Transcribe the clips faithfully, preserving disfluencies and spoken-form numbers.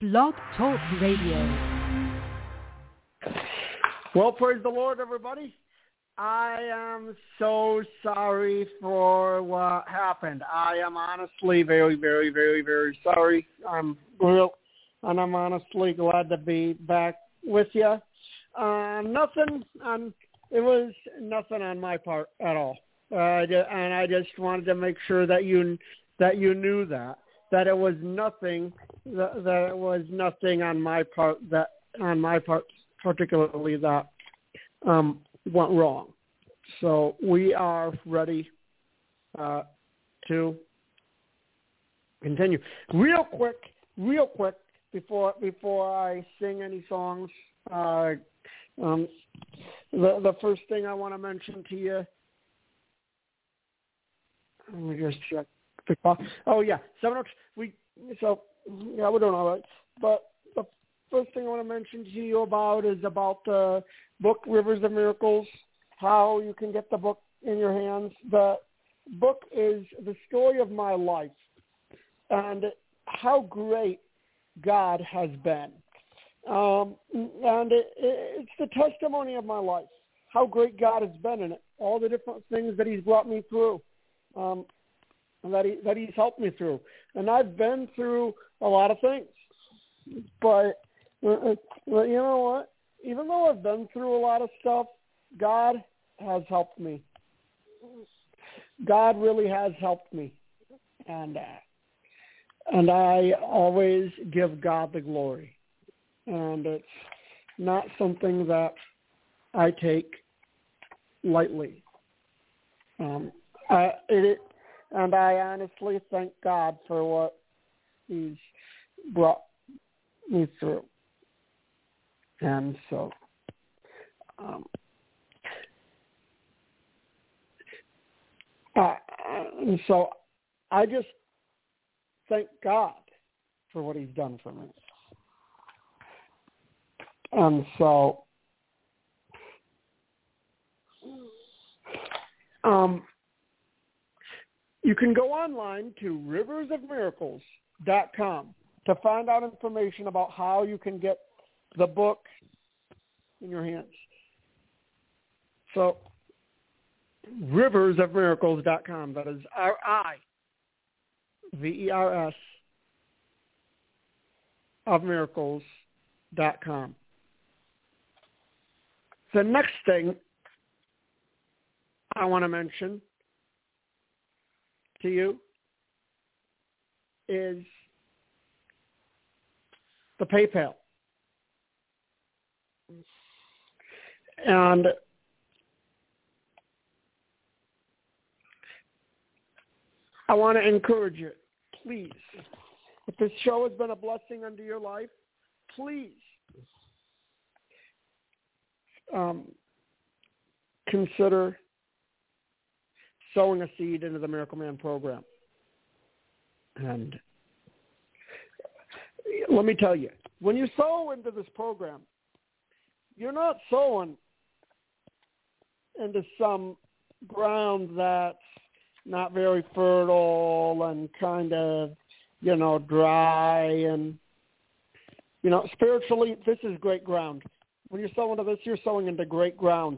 Blog Talk Radio. Well, praise the Lord, everybody. I am so sorry for what happened. I am honestly very, very, very, very sorry. I'm real, and I'm honestly glad to be back with you. Uh, nothing on, it was nothing on my part at all. Uh, and I just wanted to make sure that you that you knew that that it was nothing that, that it was nothing on my part that on my part particularly that um, went wrong. So we are ready uh, to continue. Real quick, real quick before before I sing any songs. Uh, um, the the first thing I want to mention to you. Let me just check. Oh yeah, seven. We so yeah, we're doing all right. But the first thing I want to mention to you about is about the book Rivers of Miracles. How you can get the book in your hands. The book is the story of my life and how great God has been. Um, and it, it's the testimony of my life. How great God has been in it. All the different things that He's brought me through. Um, and that, he, that he's helped me through. And I've been through a lot of things. But, uh, you know what? Even though I've been through a lot of stuff, God has helped me. God really has helped me. And, uh, and I always give God the glory. And it's not something that I take lightly. Um, I, it, and I honestly thank God for what He's brought me through. And so, um, uh, and so I just thank God for what He's done for me. And so, um, you can go online to rivers of miracles dot com to find out information about how you can get the book in your hands. So, rivers of miracles dot com. That is R I V E R S of miracles dot com. The next thing I want to mention to you is the PayPal. And I want to encourage you, please, if this show has been a blessing unto your life, please um, consider sowing a seed into the Miracle Man program. And let me tell you, when you sow into this program, you're not sowing into some ground that's not very fertile and kind of, you know, dry. And, you know, spiritually, this is great ground. When you're sowing into this, you're sowing into great ground.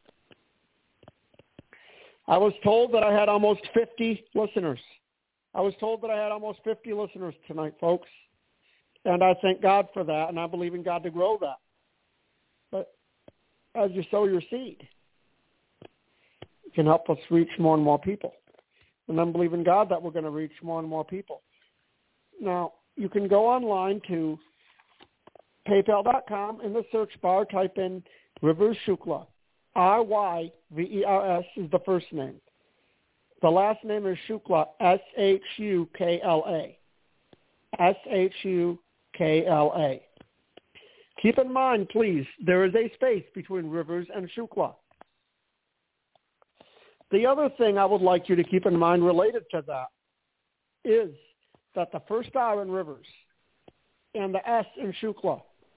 I was told that I had almost fifty listeners. I was told that I had almost fifty listeners tonight, folks. And I thank God for that, and I believe in God to grow that. But as you sow your seed, it can help us reach more and more people. And I'm believing God that we're going to reach more and more people. Now, you can go online to paypal dot com. In the search bar, type in Rivers Shukla. R Y V E R S is the first name. The last name is Shukla, S H U K L A. S H U K L A. Keep in mind, please, there is a space between Rivers and Shukla. The other thing I would like you to keep in mind related to that is that the first R in Rivers and the S in Shukla,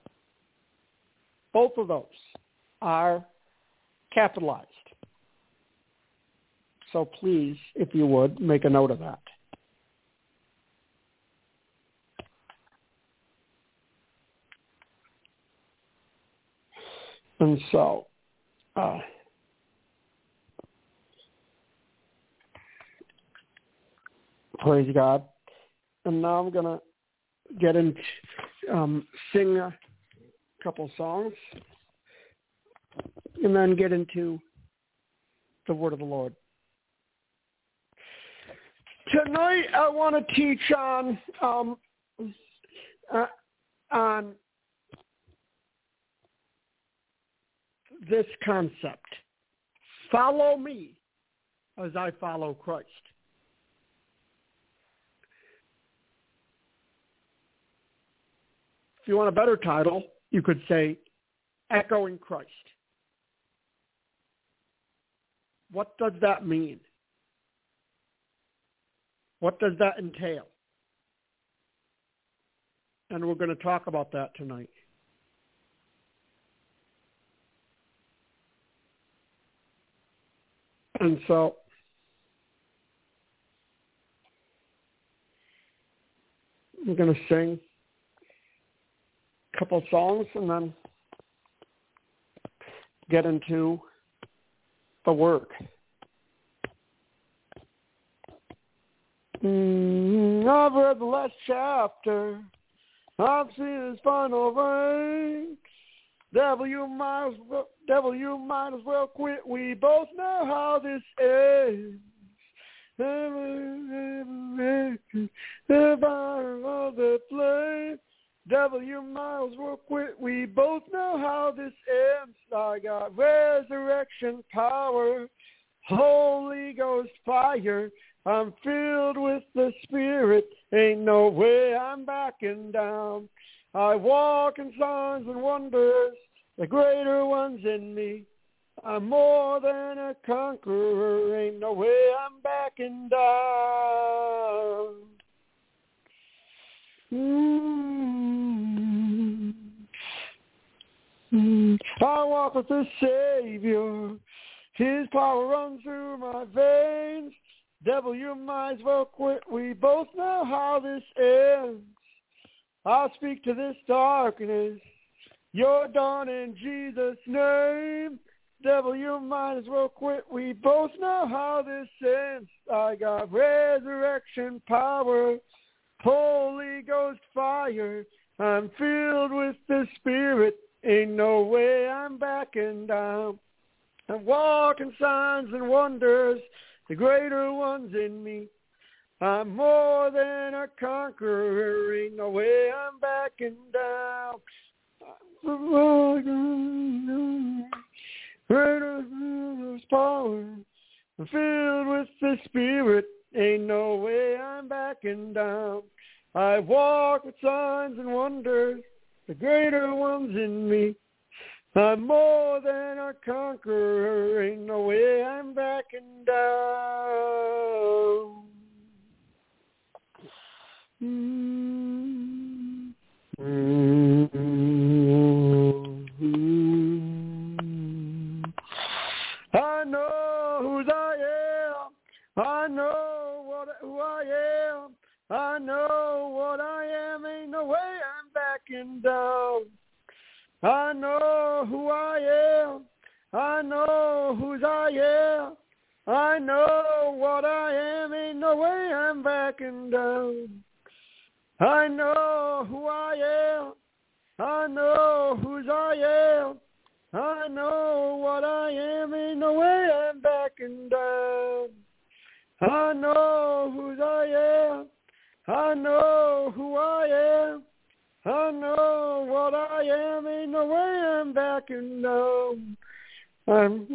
both of those are capitalized. So please, if you would, make a note of that. And so, uh, praise God. And now I'm going to get into, um, sing a couple songs and then get into the word of the Lord. Tonight I want to teach on, um, uh, on this concept. Follow me as I follow Christ. If you want a better title, you could say Echoing Christ. What does that mean? What does that entail? And we're going to talk about that tonight. And so, we're going to sing a couple songs and then get into the work. Mm, I've read the last chapter. I've seen his final ranks. Devil, you might as well, devil, you might as well quit. We both know how this ends. The fire of the flame. Devil, you might as well quit. We both know how this ends. I got resurrection power, Holy Ghost fire. I'm filled with the Spirit. Ain't no way I'm backing down. I walk in signs and wonders, the greater ones in me. I'm more than a conqueror. Ain't no way I'm backing down. Mm-hmm. Mm-hmm. I walk with the Savior. His power runs through my veins. Devil, you might as well quit. We both know how this ends. I'll speak to this darkness. You're done in Jesus' name. Devil, you might as well quit. We both know how this ends. I got resurrection power, Holy Ghost fire. I'm filled with the Spirit. Ain't no way I'm backing down. I'm walking signs and wonders, the greater ones in me. I'm more than a conqueror. Ain't no way I'm backing down. Greater power. I'm filled with the Spirit. Ain't no way I'm backing down. I walk with signs and wonders, the greater ones in me. I'm more than a conqueror. Ain't no way I'm backing down. Mm-hmm. Mm-hmm. I know whose I am. I know what who I am. I know what I am. Ain't no way I'm backing down. I know who I am. I know whose I am. I know what I am. Ain't no way I'm backing down. I know who I am. I know whose I am. I know what I am. Ain't no way I'm backing down. I know whose I am. I know who I am. I know what I am. Ain't no way I'm backing down. I'm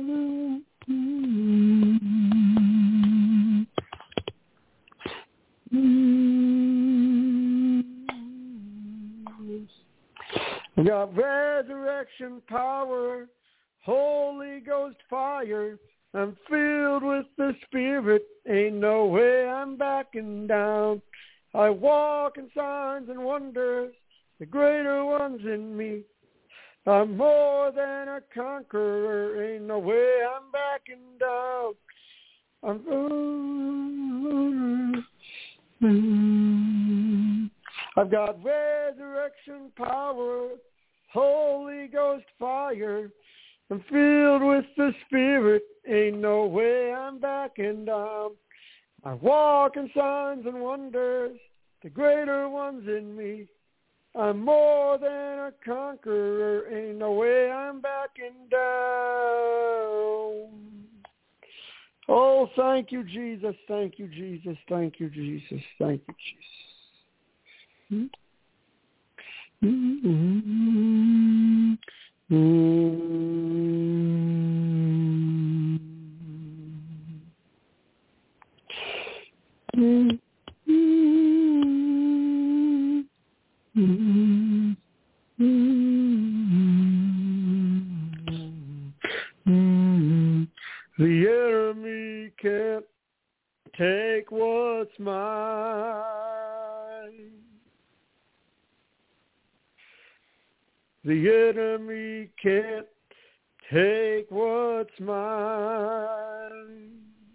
I got resurrection power, Holy Ghost fire. I'm filled with the Spirit. Ain't no way I'm backing down. I walk in signs and wonders, the greater ones in me. I'm more than a conqueror. Ain't no way I'm backing down. I'm, I've got resurrection power, Holy Ghost fire. I'm filled with the Spirit, ain't no way I'm backing down. I walk in signs and wonders, the greater ones in me. I'm more than a conqueror, ain't no way I'm backing down. Oh, thank you, Jesus, thank you, Jesus, thank you, Jesus, thank you, Jesus. Mm-hmm. Mm-hmm. Mm-hmm. Mm-hmm. The enemy can't take what's mine. The enemy can't take what's mine.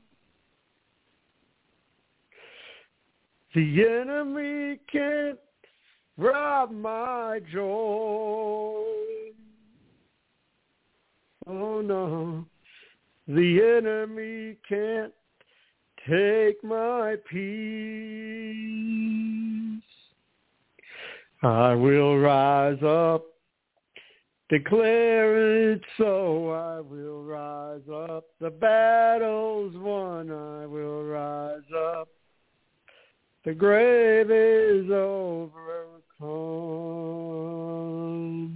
The enemy can't rob my joy. Oh no, the enemy can't take my peace. I will rise up, declare it so. I will rise up, the battle's won. I will rise up, the grave is overcome.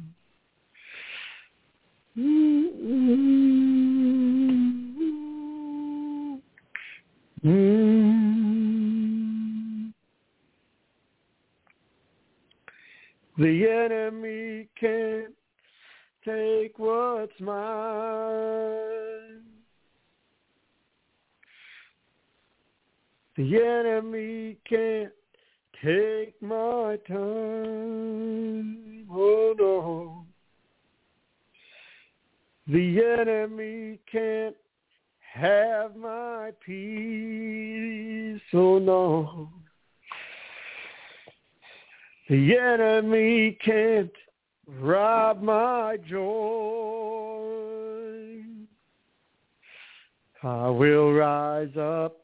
Mm-hmm. Mm-hmm. The enemy can't take what's mine. The enemy can't take my time. Oh no. The enemy can't have my peace. Oh no. The enemy can't rob my joy. I will rise up,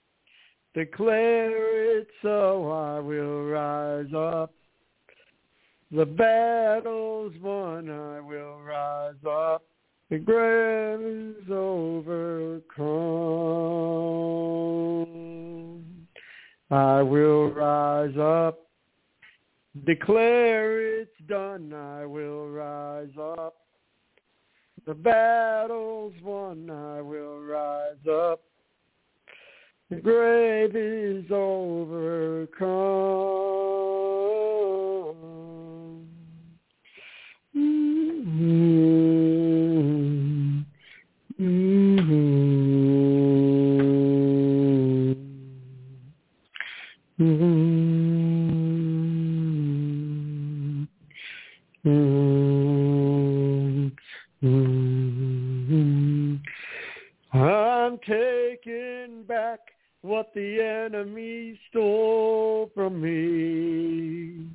declare it so. I will rise up, the battle's won. I will rise up, the grave is overcome. I will rise up, declare it's done. I will rise up, the battle's won. I will rise up, the grave is overcome. Mm-hmm. Mm-hmm. Mm-hmm. Mm-hmm. I'm taking back what the enemy stole from me.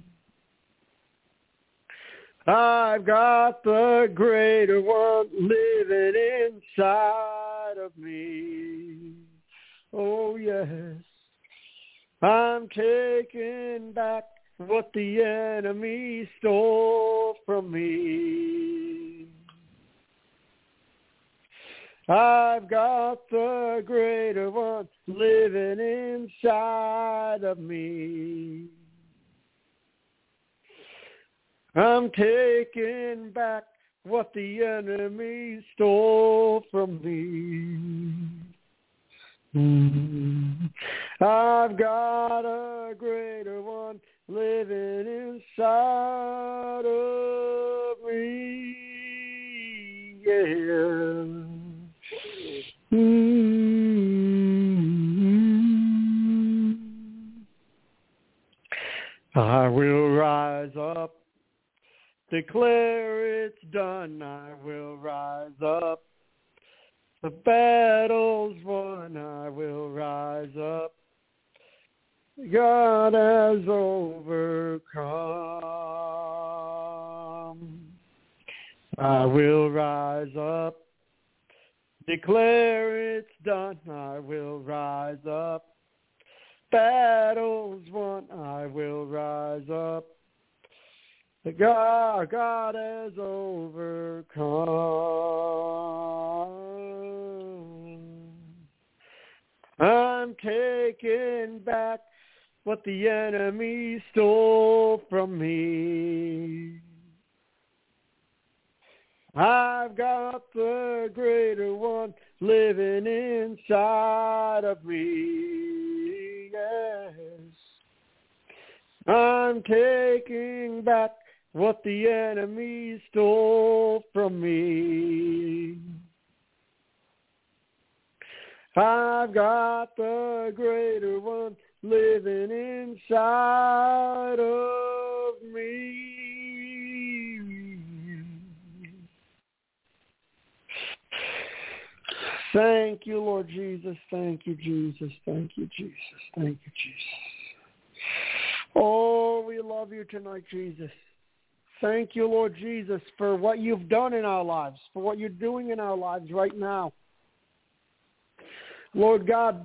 I've got the greater one living inside of me. Oh, yes. I'm taking back what the enemy stole from me. I've got the greater one living inside of me. I'm taking back what the enemy stole from me. Mm-hmm. I've got a greater one living inside of me. Yeah. Mm-hmm. I will rise up, declare it's done. I will rise up, the battle's won. I will rise up, God has overcome. I will rise up, declare it's done. I will rise up, battles won. I will rise up. The God, God has overcome. I'm taking back what the enemy stole from me. I've got the greater one living inside of me. Yes. I'm taking back what the enemy stole from me. I've got the greater one living inside of me. Thank you, Lord Jesus. Thank you, Jesus. Thank you, Jesus. Thank you, Jesus. Oh, we love you tonight, Jesus. Thank you, Lord Jesus, for what you've done in our lives, for what you're doing in our lives right now. Lord God,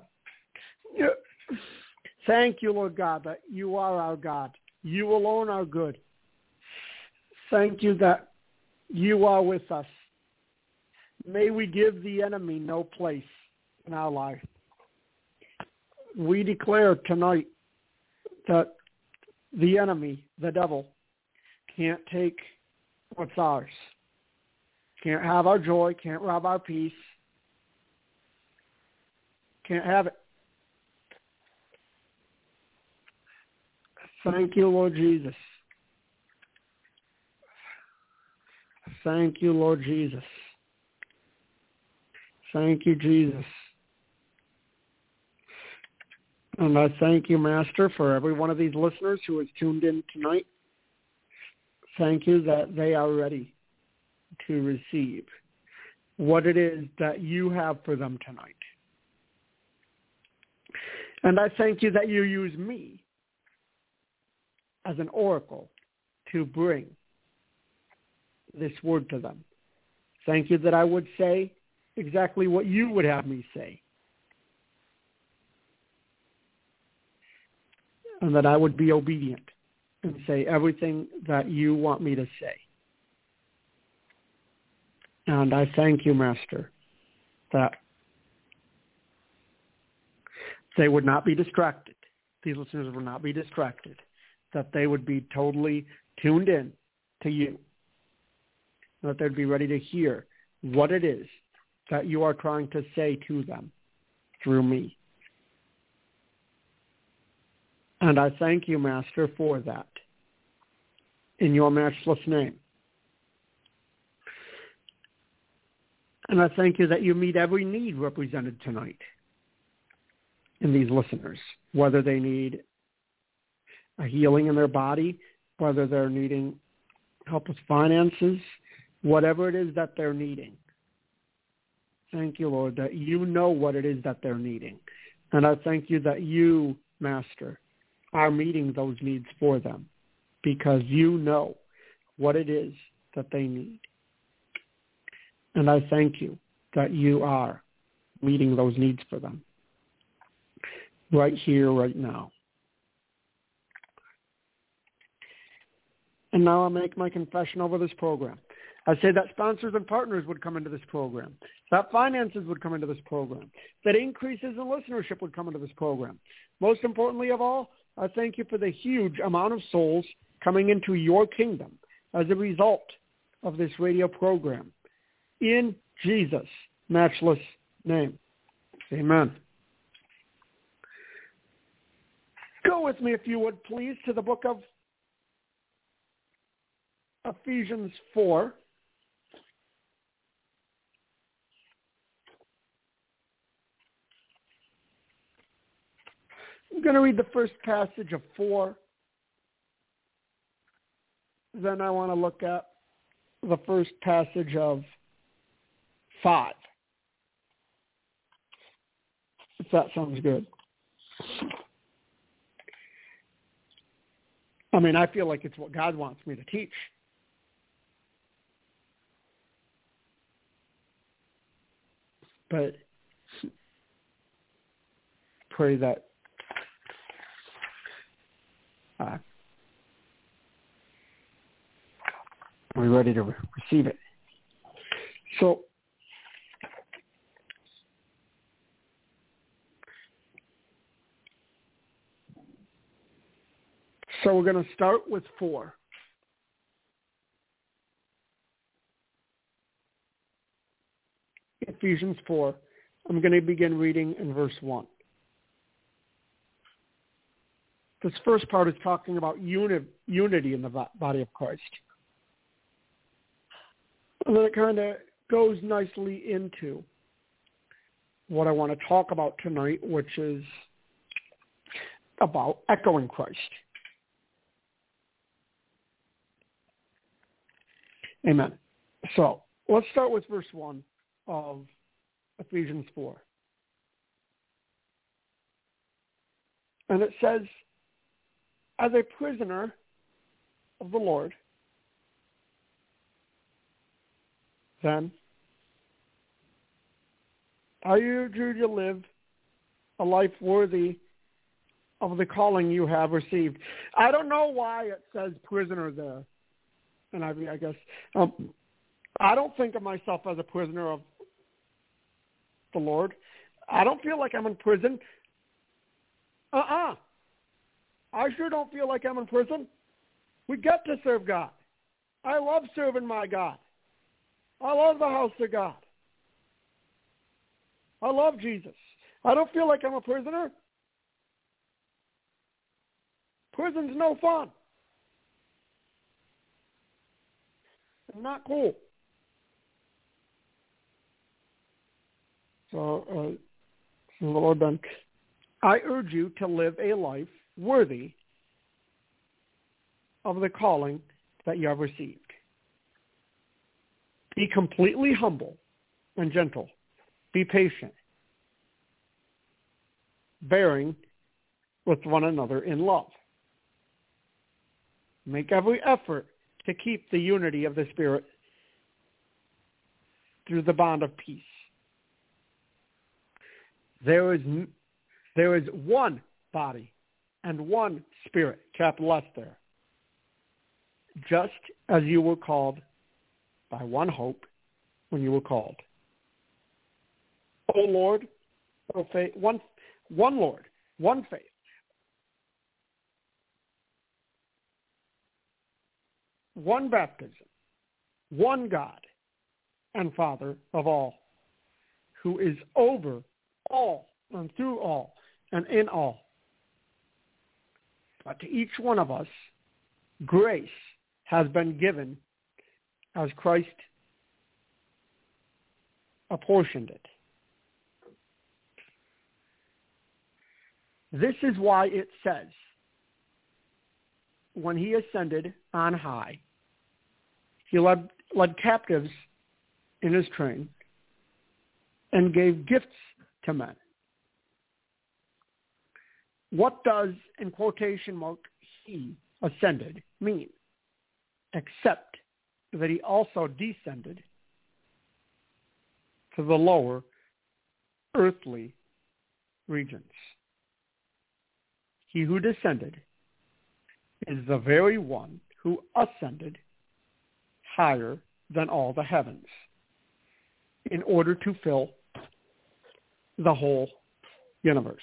thank you, Lord God, that you are our God. You alone are good. Thank you that you are with us. May we give the enemy no place in our life. We declare tonight that the enemy, the devil, can't take what's ours. Can't have our joy, can't rob our peace. Can't have it. Thank you, Lord Jesus. Thank you, Lord Jesus. Thank you, Jesus. And I thank you, Master, for every one of these listeners who has tuned in tonight. Thank you that they are ready to receive what it is that you have for them tonight. And I thank you that you use me as an oracle to bring this word to them. Thank you that I would say exactly what you would have me say. And that I would be obedient and say everything that you want me to say. And I thank you, Master, that they would not be distracted. These listeners would not be distracted. That they would be totally tuned in to you. That they'd be ready to hear what it is that you are trying to say to them through me. And I thank you, Master, for that. In your matchless name. And I thank you that you meet every need represented tonight in these listeners, whether they need a healing in their body, whether they're needing help with finances, whatever it is that they're needing. Thank you, Lord, that you know what it is that they're needing. And I thank you that you, Master, are meeting those needs for them because you know what it is that they need. And I thank you that you are meeting those needs for them right here, right now. And now I'll make my confession over this program. I say that sponsors and partners would come into this program, that finances would come into this program, that increases in listenership would come into this program. Most importantly of all, I thank you for the huge amount of souls coming into your kingdom as a result of this radio program. In Jesus' matchless name. Amen. Go with me, if you would, please, to the book of Ephesians four. I'm going to read the first passage of four. Then I want to look at the first passage of five. If that sounds good. I mean, I feel like it's what God wants me to teach. but pray that uh, we're ready to re- receive it. So, so we're going to start with four. Ephesians four. I'm going to begin reading in verse one. This first part is talking about uni- unity in the body of Christ. And then it kind of goes nicely into what I want to talk about tonight, which is about echoing Christ. Amen. So let's start with verse one of Ephesians four. And it says, as a prisoner of the Lord, then I urge you to live a life worthy of the calling you have received. I don't know why it says prisoner there. And I, I guess um, I don't think of myself as a prisoner of the Lord. I don't feel like I'm in prison. Uh-uh. I sure don't feel like I'm in prison. We get to serve God. I love serving my God. I love the house of God. I love Jesus. I don't feel like I'm a prisoner. Prison's no fun. Not cool. So, uh, so the Lord then, I urge you to live a life worthy of the calling that you have received. Be completely humble and gentle. Be patient, bearing with one another in love. Make every effort to keep the unity of the Spirit through the bond of peace. There is, there is one body and one Spirit, capital S there, just as you were called by one hope when you were called. O Lord, O faith, one, one Lord, one faith, one baptism, one God and Father of all, who is over all and through all and in all. But to each one of us, grace has been given as Christ apportioned it. This is why it says, when he ascended on high, he led, led captives in his train and gave gifts to men. What does, in quotation mark, he ascended mean? Except that he also descended to the lower earthly regions. He who descended is the very one who ascended higher than all the heavens in order to fill the whole universe.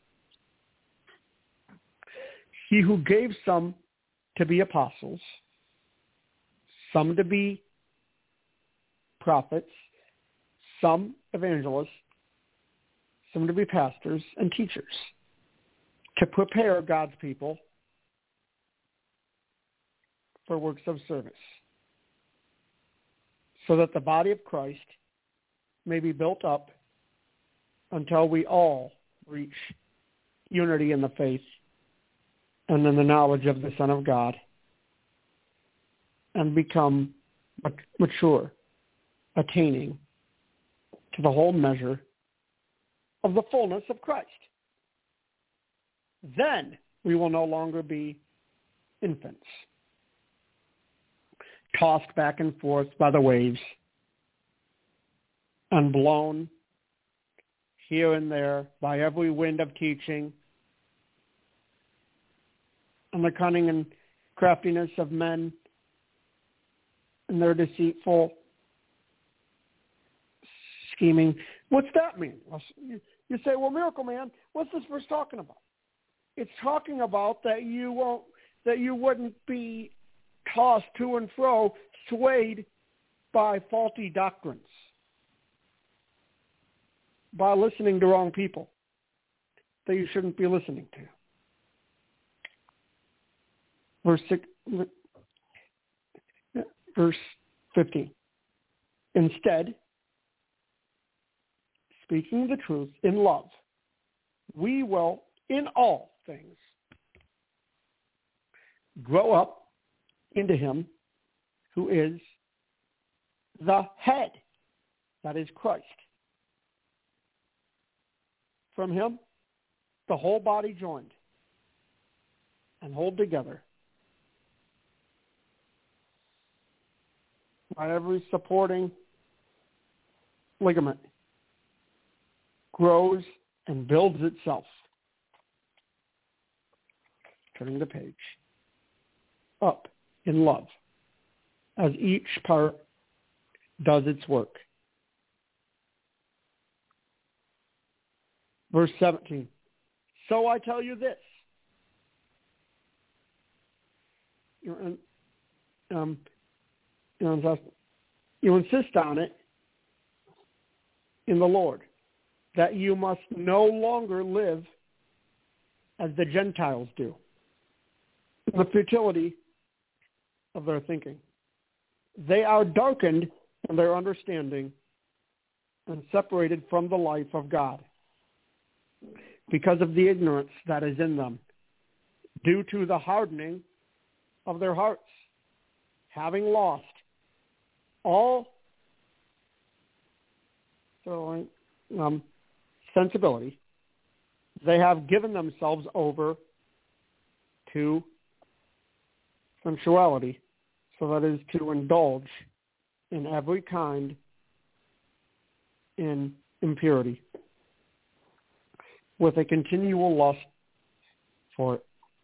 He who gave some to be apostles, some to be prophets, some evangelists, some to be pastors and teachers, to prepare God's people for works of service, so that the body of Christ may be built up until we all reach unity in the faith and in the knowledge of the Son of God and become mature, attaining to the whole measure of the fullness of Christ. Then we will no longer be infants, tossed back and forth by the waves and blown here and there by every wind of teaching and the cunning and craftiness of men and their deceitful scheming. What's that mean? You say, well, Miracle Man, what's this verse talking about? It's talking about that you won't, that you wouldn't be tossed to and fro, swayed by faulty doctrines, by listening to wrong people that you shouldn't be listening to. Verse six, verse fifteen. Instead, speaking the truth in love, we will, in all things, grow up into him who is the head, that is Christ. From him, the whole body joined and hold together by every supporting ligament, grows and builds itself. Turning the page. Up in love, as each part does its work. Verse seventeen. So I tell you this. You, um, you, you insist on it in the Lord, that you must no longer live as the Gentiles do, in the futility of their thinking. They are darkened in their understanding and separated from the life of God because of the ignorance that is in them, due to the hardening of their hearts, having lost all so, um, sensibility, they have given themselves over to sensuality, so that is to indulge in every kind in impurity, with a continual lust for it.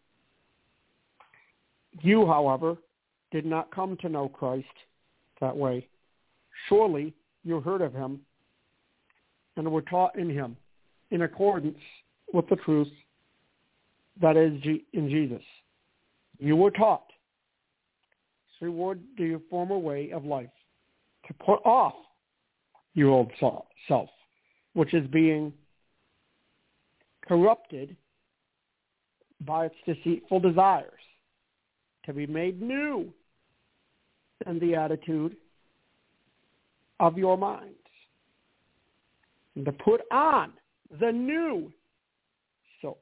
You, however, did not come to know Christ that way. Surely you heard of him and were taught in him in accordance with the truth that is in Jesus. You were taught to reward your former way of life, to put off your old self, which is being corrupted by its deceitful desires, to be made new in the attitude of your minds, and to put on the new self,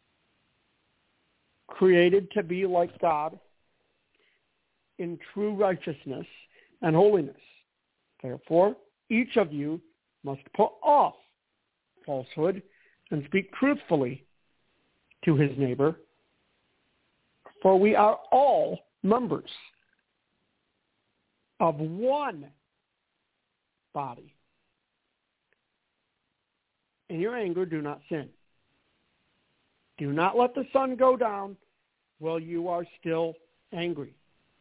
created to be like God in true righteousness and holiness. Therefore, each of you must put off falsehood and speak truthfully to his neighbor, for we are all members of one body. In your anger, do not sin. Do not let the sun go down while you are still angry.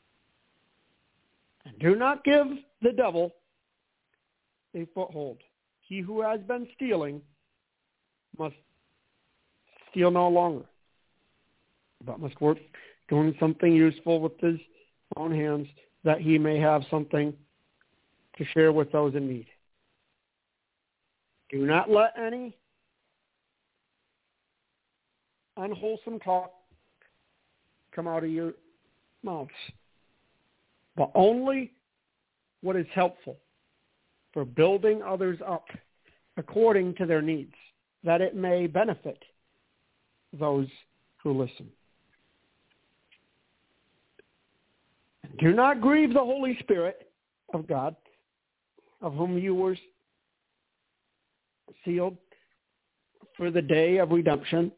And do not give the devil a foothold. He who has been stealing must steal no longer, but must work doing something useful with his own hands, that he may have something to share with those in need. Do not let any unwholesome talk come out of your mouths, but only what is helpful for building others up according to their needs, that it may benefit those who listen. Do not grieve the Holy Spirit of God, of whom you were sealed for the day of redemption.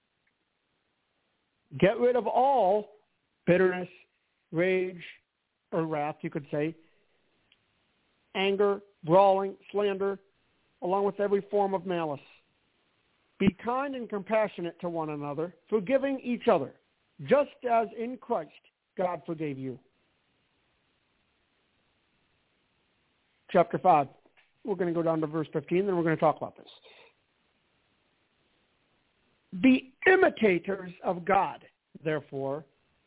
Get rid of all bitterness, rage, or wrath, you could say, anger, brawling, slander, along with every form of malice. Be kind and compassionate to one another, forgiving each other, just as in Christ God forgave you. Chapter five. We're going to go down to verse fifteen, then we're going to talk about this. Be imitators of God, therefore,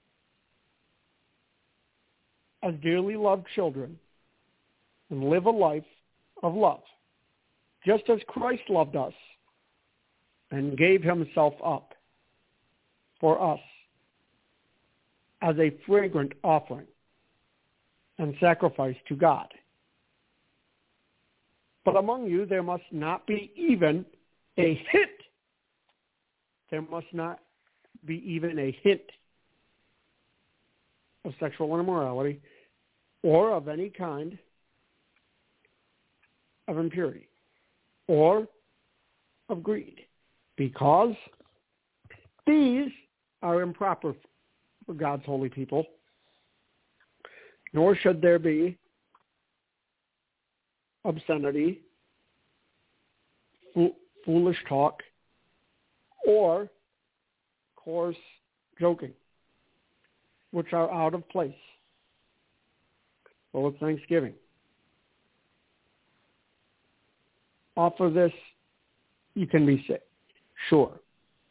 as dearly loved children, and live a life of love, just as Christ loved us and gave himself up for us as a fragrant offering and sacrifice to God. But among you there must not be even a hint. There must not be even a hint of sexual immorality or of any kind of impurity or of greed, because these are improper for God's holy people, nor should there be obscenity, fo- foolish talk, or coarse joking, which are out of place. Well, it's Thanksgiving. Offer this, you can be sick, sure.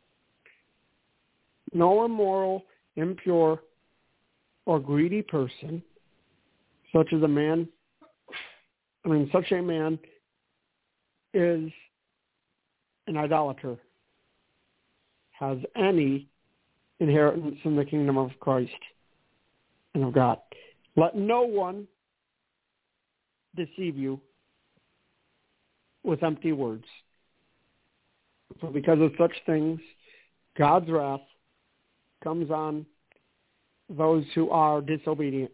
No immoral, impure, or greedy person, such as a man, I mean, such a man is an idolater, has any inheritance in the kingdom of Christ and of God. Let no one deceive you with empty words. For because of such things, God's wrath comes on those who are disobedient.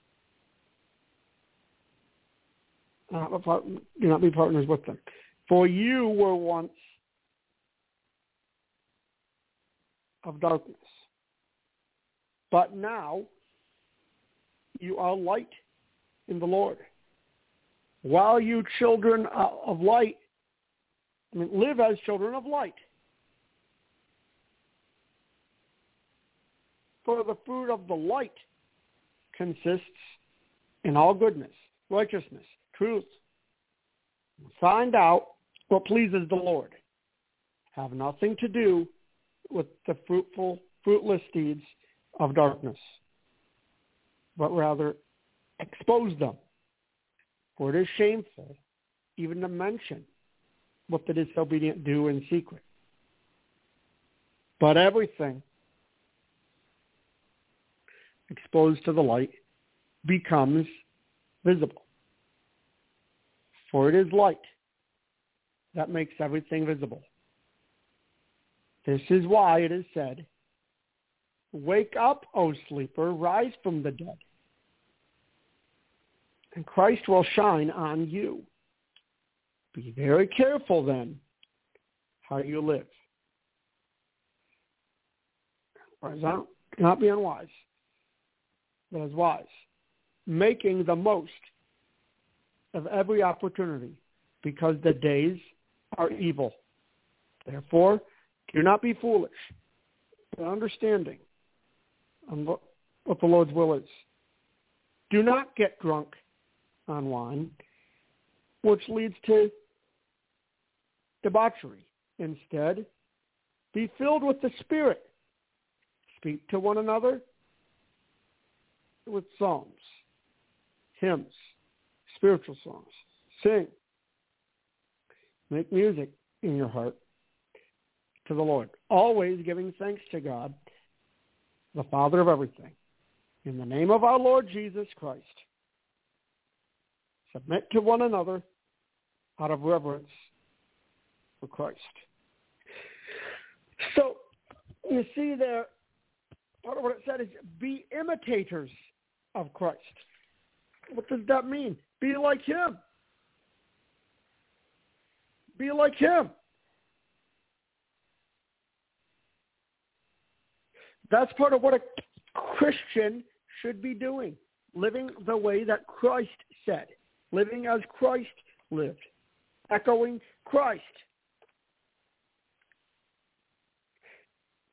Do not be partners with them. For you were once of darkness, but now you are light in the Lord. While you children of light, I mean, live as children of light. For the fruit of the light consists in all goodness, righteousness, truth. Find out what pleases the Lord. Have nothing to do with the fruitful, fruitless deeds of darkness, but rather expose them. For it is shameful even to mention what the disobedient do in secret. But everything exposed to the light becomes visible. For it is light that makes everything visible. This is why it is said, wake up, O sleeper, rise from the dead, and Christ will shine on you. Be very careful then how you live. Do not be unwise, but as wise, making the most of every opportunity, because the days are evil. Therefore, do not be foolish, but understanding on what, what the Lord's will is. Do not get drunk on wine, which leads to debauchery. Instead, be filled with the Spirit. Speak to one another with psalms, hymns, spiritual songs. Sing. Make music in your heart to the Lord, always giving thanks to God, the Father of everything, in the name of our Lord Jesus Christ. Submit to one another out of reverence for Christ. So, you see there, part of what it said is be imitators of Christ. What does that mean? Be like him. Be like him. That's part of what a Christian should be doing, living the way that Christ said, living as Christ lived, echoing Christ.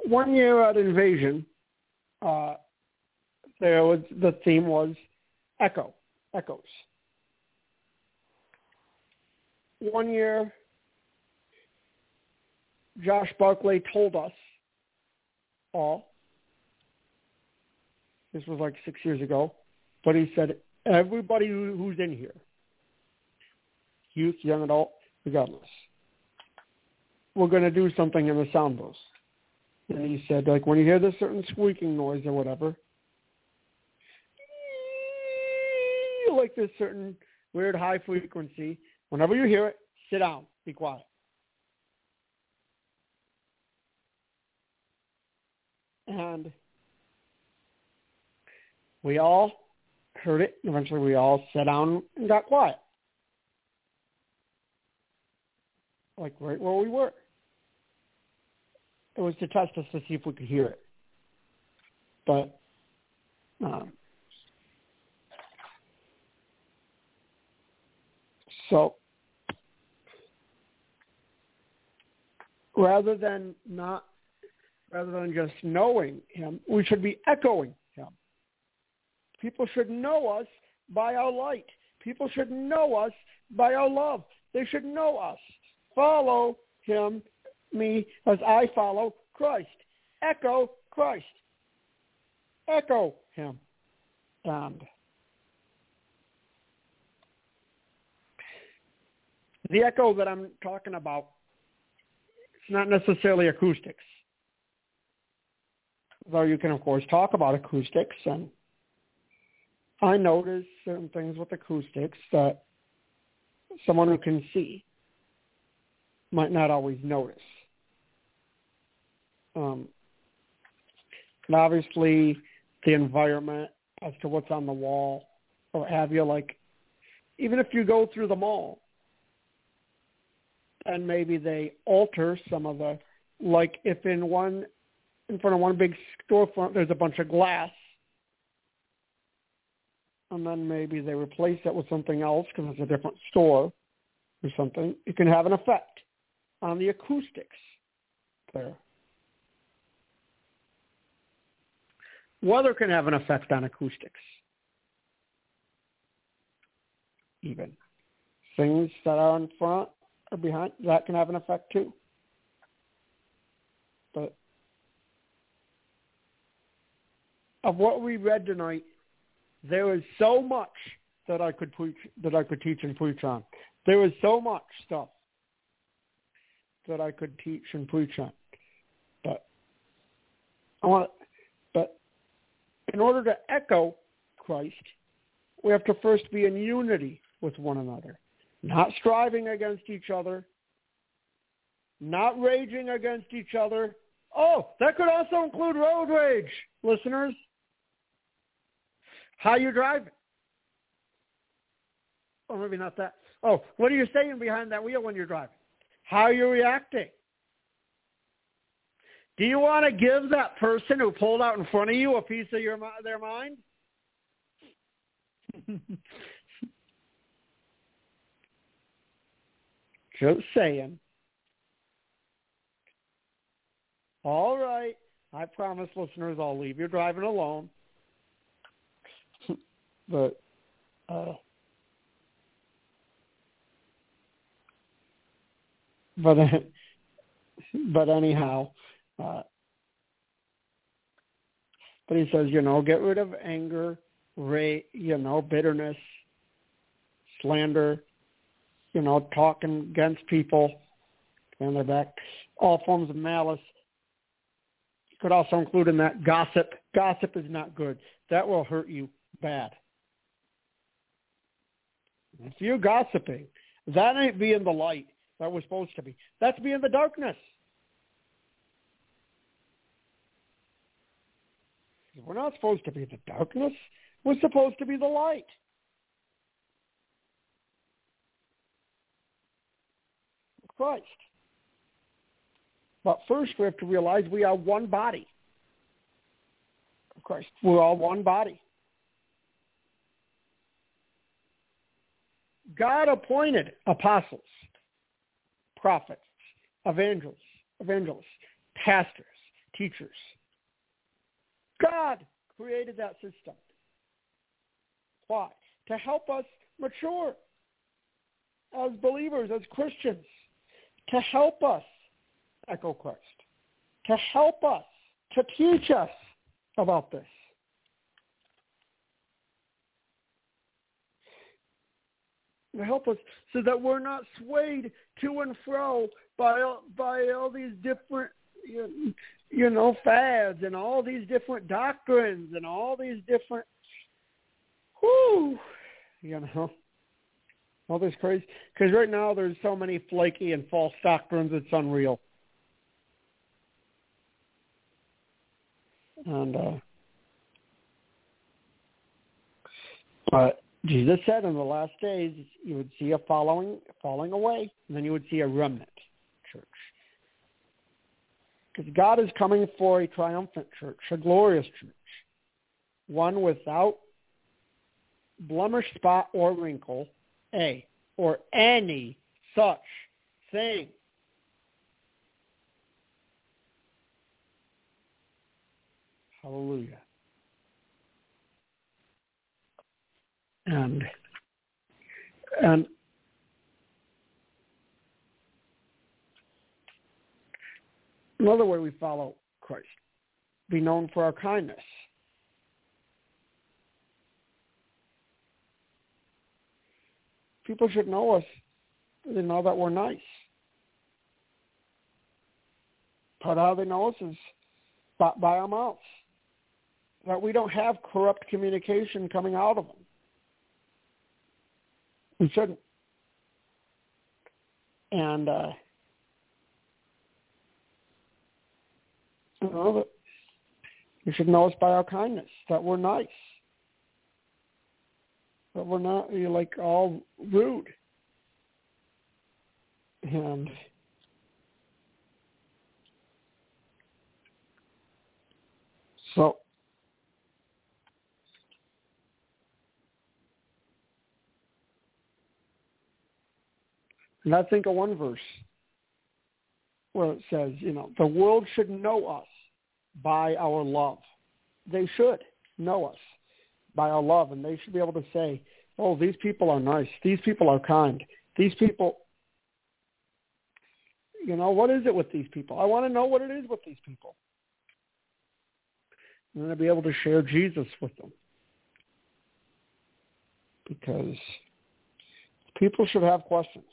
one year at Invasion, uh, there was the theme was echo, echoes. One year, Josh Barclay told us all, this was like six years ago, but he said, everybody who's in here, youth, young adult, regardless, we're going to do something in the sound booth. And he said, like, when you hear this certain squeaking noise or whatever, like this certain weird high frequency, whenever you hear it, sit down, be quiet. And we all heard it, and eventually we all sat down and got quiet. Like right where we were. It was to test us to see if we could hear it. But um, so rather than not, rather than just knowing him, we should be echoing him. People should know us by our light. People should know us by our love. They should know us. Follow him, me, as I follow Christ. Echo Christ. Echo him. And the echo that I'm talking about, it's not necessarily acoustics. Though you can, of course, talk about acoustics, and I notice certain things with acoustics that someone who can see might not always notice. Um, and obviously, the environment as to what's on the wall, or have you, like, even if you go through the mall, and maybe they alter some of the, like if in one, in front of one big storefront, there's a bunch of glass, and then maybe they replace it with something else because it's a different store or something, it can have an effect on the acoustics there. Weather can have an effect on acoustics. Even things that are in front or behind, that can have an effect too. But of what we read tonight, there is so much that I could preach, that I could teach and preach on. There is so much stuff that I could teach and preach on. But I want, but in order to echo Christ, we have to first be in unity with one another, not striving against each other, not raging against each other. Oh, that could also include road rage, listeners. How you driving? Or maybe not that. Oh, what are you saying behind that wheel when you're driving? How are you reacting? Do you want to give that person who pulled out in front of you a piece of your their mind? Just saying. All right. I promise, listeners, I'll leave you driving alone. But uh, but but anyhow, uh, but he says, you know, get rid of anger, rage, you know, bitterness, slander, you know, talking against people behind their back, all forms of malice. You could also include in that gossip. Gossip is not good. That will hurt you bad. If you're gossiping, that ain't being the light that we're supposed to be. That's being the darkness. We're not supposed to be the darkness. We're supposed to be the light. Christ. But first we have to realize we are one body. Of Christ. We're all one body. God appointed apostles, prophets, evangelists, evangelists, pastors, teachers. God created that system. Why? To help us mature as believers, as Christians, to help us echo Christ, to help us, to teach us about this. To help us so that we're not swayed to and fro by, by all these different, you know, fads and all these different doctrines and all these different, whoo, you know, all this crazy. Because right now there's so many flaky and false doctrines, it's unreal. And, uh, but Jesus said in the last days you would see a following, falling away, and then you would see a remnant church. Because God is coming for a triumphant church, a glorious church, one without blemish, spot, or wrinkle, A, or any such thing. Hallelujah. And, and another way we follow Christ, be known for our kindness. People should know us. They know that we're nice. Part of how they know us is by, by our mouths. That we don't have corrupt communication coming out of them. We shouldn't. And uh, you know, that you should know us by our kindness, that we're nice. But we're not, you're like all rude. And so, and I think of one verse where it says, you know, the world should know us by our love. They should know us by our love, and they should be able to say, oh, these people are nice. These people are kind. These people, you know, what is it with these people? I want to know what it is with these people. And then I'll be able to share Jesus with them. Because people should have questions.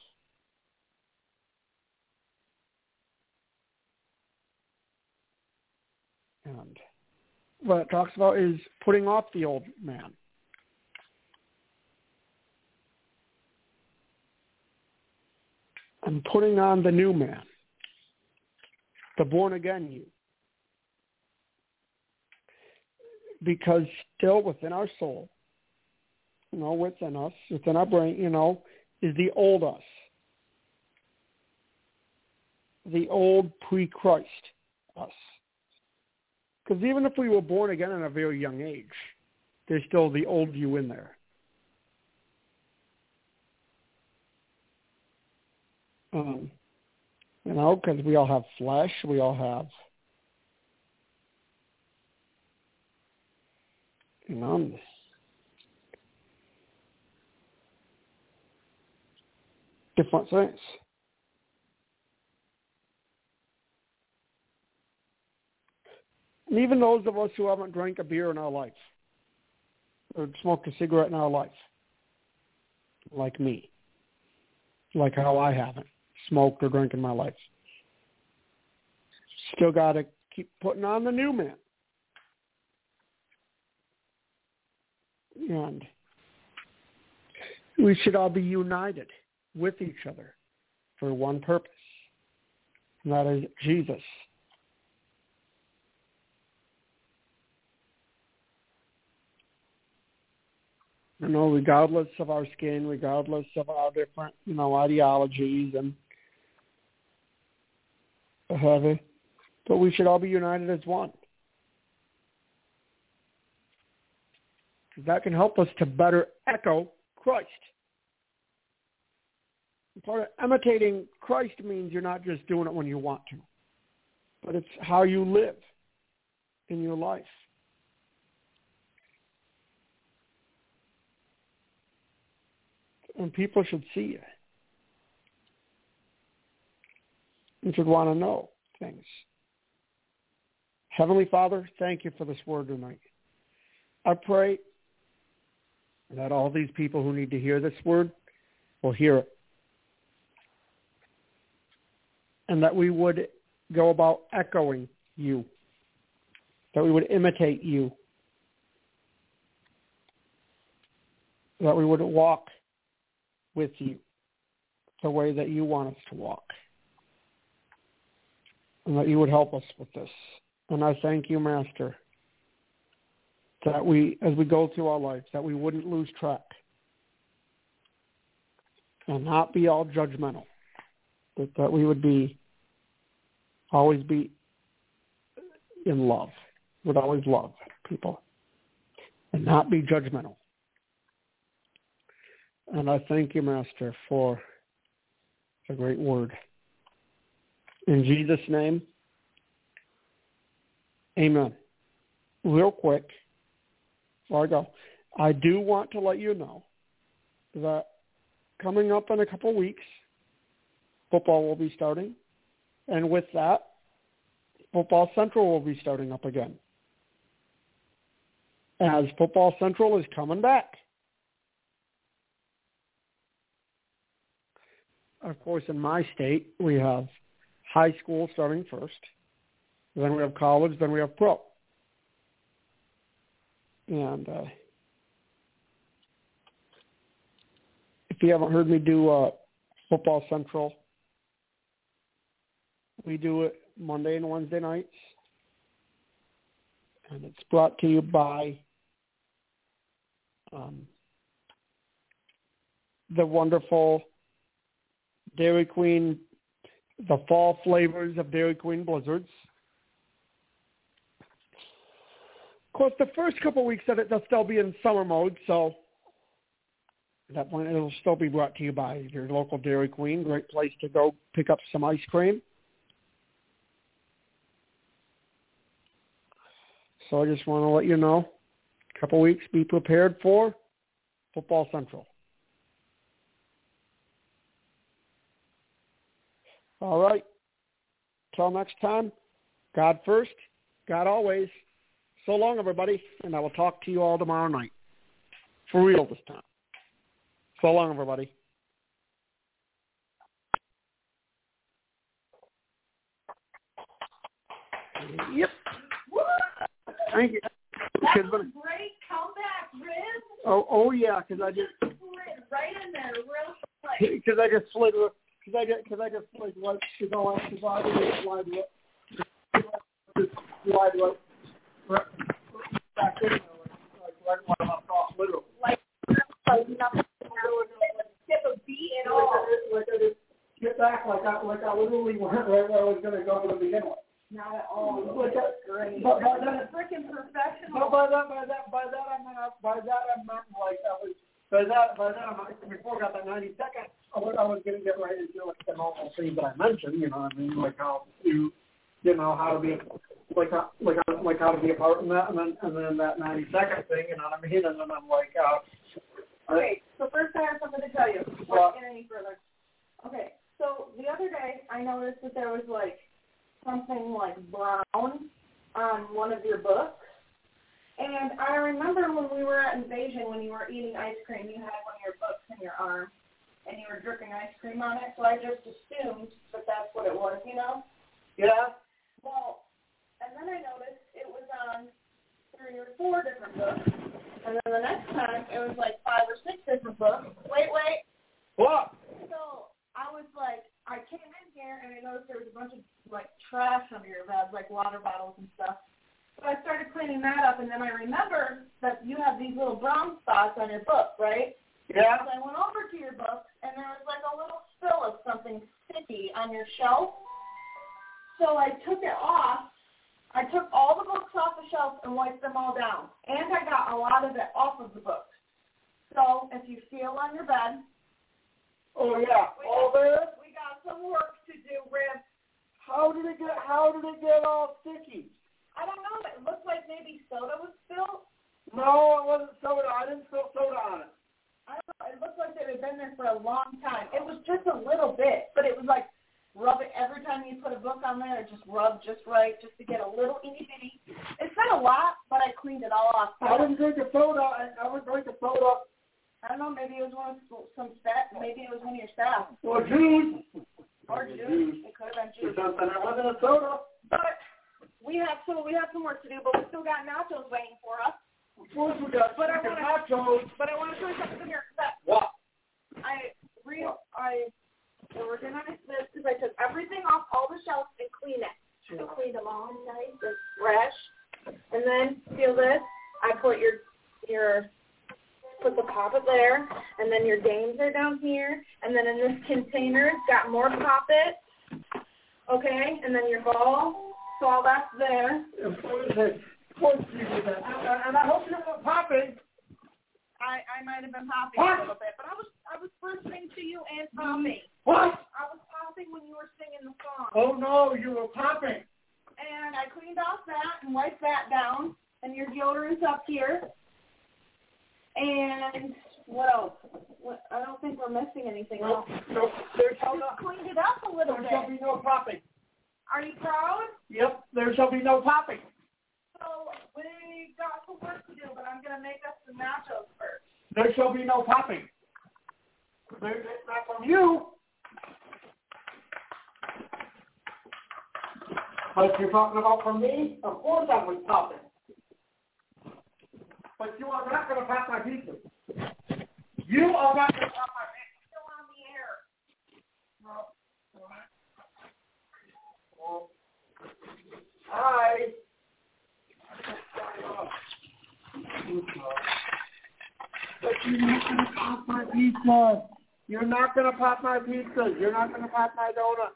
And what it talks about is putting off the old man. And putting on the new man, the born-again you. Because still within our soul, you know, within us, within our brain, you know, is the old us. The old pre-Christ us. Because even if we were born again at a very young age, there's still the old you in there. Um, you know, because we all have flesh, we all have, you know, different things. And even those of us who haven't drank a beer in our life or smoked a cigarette in our life, like me, like how I haven't smoked or drank in my life, still got to keep putting on the new man. And we should all be united with each other for one purpose, and that is Jesus. You know, regardless of our skin, regardless of our different, you know, ideologies and what have you, but we should all be united as one. Because that can help us to better echo Christ. And part of imitating Christ means you're not just doing it when you want to, but it's how you live. in your life. And people should see you. You should want to know things. Heavenly Father, thank you for this word tonight. I pray that all these people who need to hear this word will hear it. And that we would go about echoing you. That we would imitate you. That we would walk with you the way that you want us to walk. And that you would help us with this. And I thank you, Master, that we, as we go through our lives, that we wouldn't lose track and not be all judgmental, but that we would be, always be in love, would always love people and not be judgmental. And I thank you, Master, for the great word. In Jesus' name, amen. Real quick, before I go, I do want to let you know that coming up in a couple weeks, football will be starting. And with that, Football Central will be starting up again. As Football Central is coming back. Of course, in my state, we have high school starting first. Then we have college. Then we have pro. And uh, if you haven't heard me do uh, Football Central, we do it Monday and Wednesday nights. And it's brought to you by um, the wonderful Dairy Queen, the fall flavors of Dairy Queen Blizzards. Of course, the first couple of weeks of it, they'll still be in summer mode, so at that point it'll still be brought to you by your local Dairy Queen. Great place to go pick up some ice cream. So I just want to let you know, a couple of weeks, be prepared for Football Central. All right. Till next time, God first, God always. So long, everybody, and I will talk to you all tomorrow night. For real this time. So long, everybody. Yep. Thank you. That was great comeback, Riz. Oh, oh yeah, because I just slid right in there, real quick. Because I just slid, because I just, because I just slid like, because all I because I didn't slide right, just slide right, right back in there, like right when I'm off, literally. Like, like nothing. Skip a beat at all. Like I just get back, like I, like I literally went right where I was going to go to begin with. Not at all. Like That's great. But by that, a freaking professional. But by that, by that, by that, I meant, by that, I meant like I was. By that, by that, I meant, before I got that ninety seconds, I was, I was going to get right into like the normal things that I mentioned. You know what I mean? Like how to, you know, how to be, like how, like how, like how to be a part in that, and then and then that ninety second thing. You know what I mean? And then I'm like, uh, okay. So first, I have something to tell you Well, before I get any further. Okay. So the other day, I noticed that there was like something like brown on one of your books. And I remember when we were at Invasion, when you were eating ice cream, you had one of your books in your arm, and you were dripping ice cream on it, so I just assumed that that's what it was, you know? Yeah. Well, and then I noticed it was on three or four different books, and then the next time it was like five or six different books. Wait, wait. What? So I was like, I came in here, and I noticed there was a bunch of, like, trash under your bed, like water bottles and stuff. So I started cleaning that up, and then I remembered that you have these little brown spots on your book, right? Yeah. So I went over to your book, and there was like a little spill of something sticky on your shelf. So I took it off. I took all the books off the shelf and wiped them all down. And I got a lot of it off of the books. So if you feel on your bed. Oh, yeah. We All got, there? we got some work to do, Rib. How did it get, how did it get all sticky? I don't know. It looked like maybe soda was spilled. No, it wasn't soda. I didn't spill soda on it. I don't know. It looked like it had been there for a long time. It was just a little bit, but it was like rub it every time you put a book on there. It just rubbed just right, just to get a little itty bitty. It's not a lot, but I cleaned it all off. I didn't drink a soda. I, I would drink a soda. I don't know. Maybe it was one of some staff. Maybe it was one of your staff. Or juice. Or juice. It could have been juice. Or something. It wasn't a soda. But we have so we have some work to do, but we still got nachos waiting for us. Of course we got but I chicken wanna, nachos. But I want to show you something here. That What? I re I organized this because I took everything off all the shelves and cleaned it. I cleaned them all nice and fresh. And then feel this. I put your your put the poppet there, and then your games are down here, and then in this container it's got more poppets. Okay, and then your ball. So all that's there. Of course you did that. And I hope you were popping. I, I might have been popping what? a little bit, but I was I was listening to you and popping. What? I was popping when you were singing the song. Oh no, you were popping. And I cleaned off that and wiped that down, and your deodorant's up here. And what else? What, I don't think we're missing anything No, else. no, there's I just cleaned it up a little there bit. shall be no popping. Are you proud? Yep, there shall be no popping. So we got some work to do, but I'm going to make us some nachos first. There shall be no popping. There's not from you. But you're talking about from me? Of course I was popping. But you are not going to pop my pizza. You are not going to pop my pizza. Still on the air. No. Well, hi. But you're not going to pop my pizza. You're not going to pop my pizza. You're not going to pop my donut.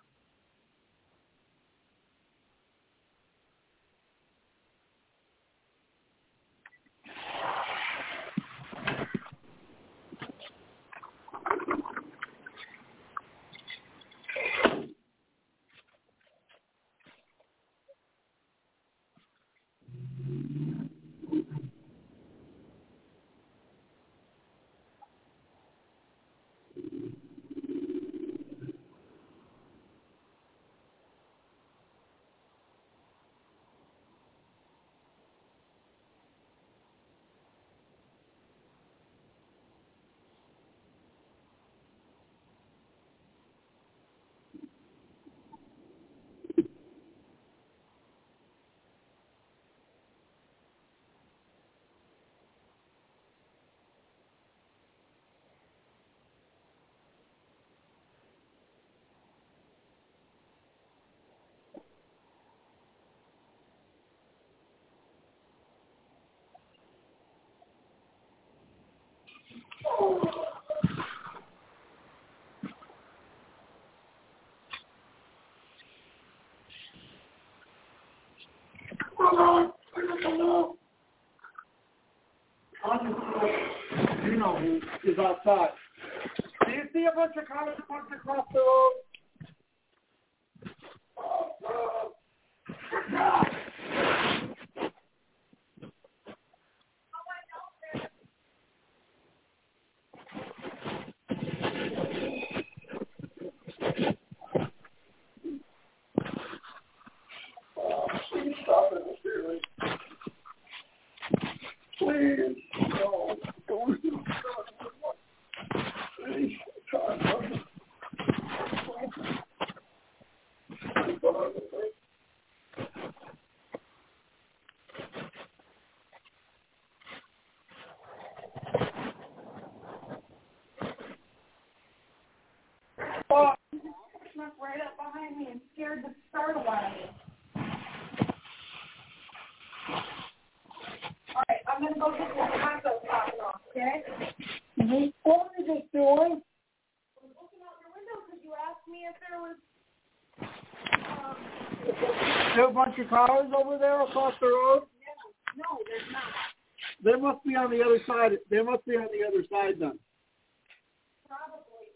You know who is outside. Do you see a bunch of cars parked across the road? Please, no, don't do that. Please, God, oh, Snuck right up behind me and scared the startle out of me. All right, I'm going to go get this taco popping off, okay? Mm-hmm. What are you just doing? I was looking out your window because you asked me if there was um, There are a bunch of cars over there across the road? no, no, there's not. They must be on the other side. They must be on the other side then. Probably.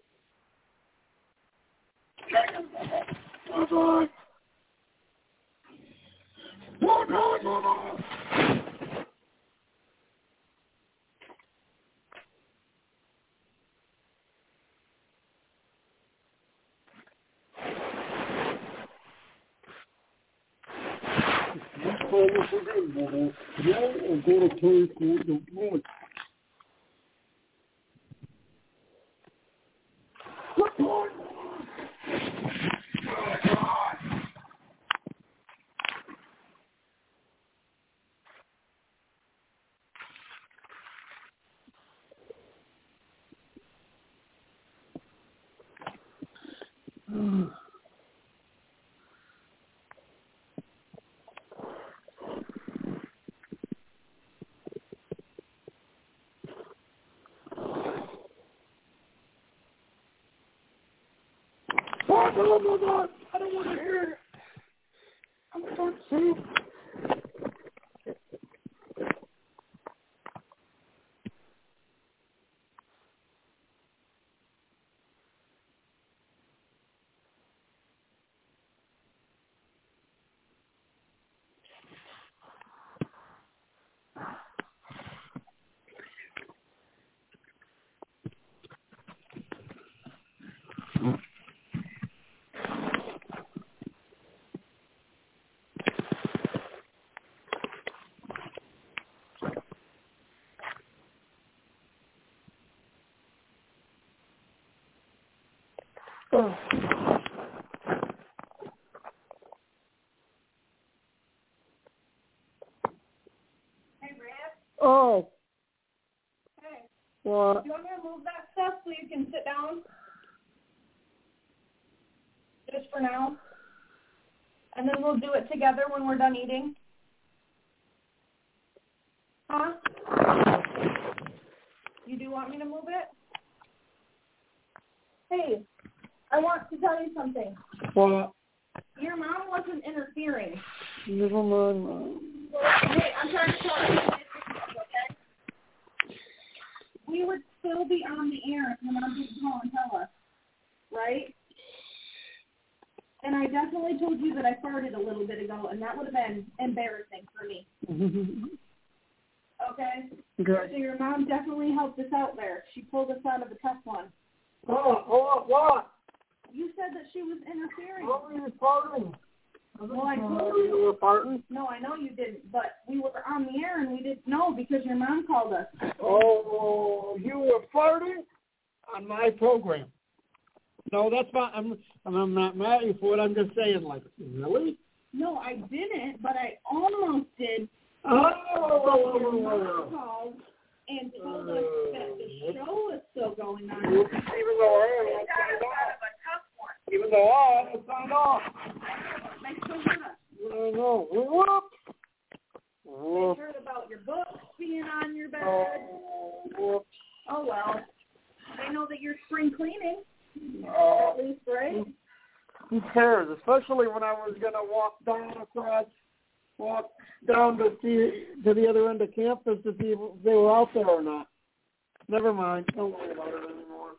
Bye-bye. Oh, my God. I don't want to hear it. I'm so sick. Oh. Hey, Brad. Oh. Hey. What? Do you want me to move that stuff so you can sit down? Just for now. And then we'll do it together when we're done eating. Huh? You do want me to move it? Hey, I want to tell you something. What? Your mom wasn't interfering. Never mind, Mom. Hey, I'm trying to tell you. Okay? We would still be on the air if your mom didn't call and tell us. Right? And I definitely told you that I farted a little bit ago, and that would have been embarrassing for me. Okay? Okay. So your mom definitely helped us out there. She pulled us out of a tough one. Oh, oh, what? You said that she was interfering. What were you farting? Well, I told you. You were farting? No, I know you didn't, but we were on the air and we didn't know because your mom called us. Oh, you were farting on my program. No, that's fine. I'm, I'm not mad at you for it. I'm just saying, like, really? No, I didn't, but I almost did. Oh, But your mom called and told us that the show is still going on. Even though I haven't signed off. Even though I haven't signed off. They still heard us. I know. Whoops. Whoops. They heard about your books being on your bed. Oh, whoops. Oh, well. They know that you're spring cleaning. Oh. At least, right? Who cares? Especially when I was going to walk down across, walk down to see to the other end of campus to see if they were out there or not. Never mind. Don't worry about it anymore.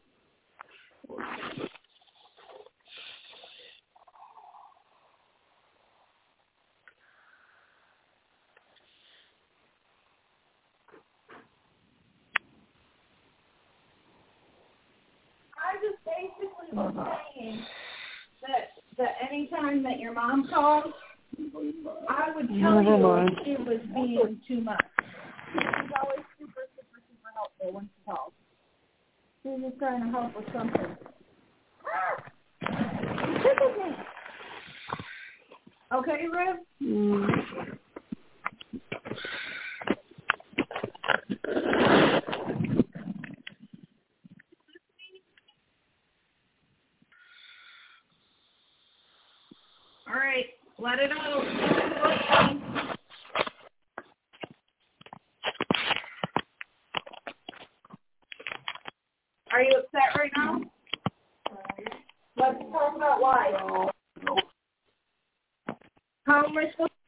I just basically was saying that, that any time that your mom called, I would tell Never you mind. it was being too much. She's always super, super, super helpful when she calls. She's just trying to help with something. Okay, Riv? Mm. All right, let it out. Are you upset right now? Let's talk about why. How am I supposed